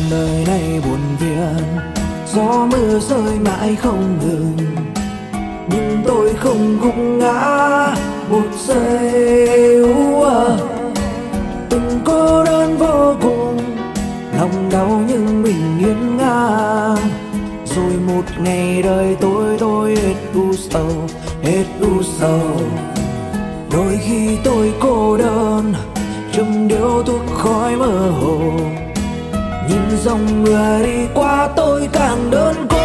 đời này buồn phiền, gió mưa rơi mãi không ngừng, nhưng tôi không gục ngã một giây. Từng cô đơn vô cùng, lòng đau nhưng mình nghiêng ngang. Rồi một ngày đời tôi hết u sầu, hết u sầu. Đôi khi tôi cô đơn, châm điếu thuốc khói mơ hồ, nhìn dòng người đi qua tôi càng đơn côi.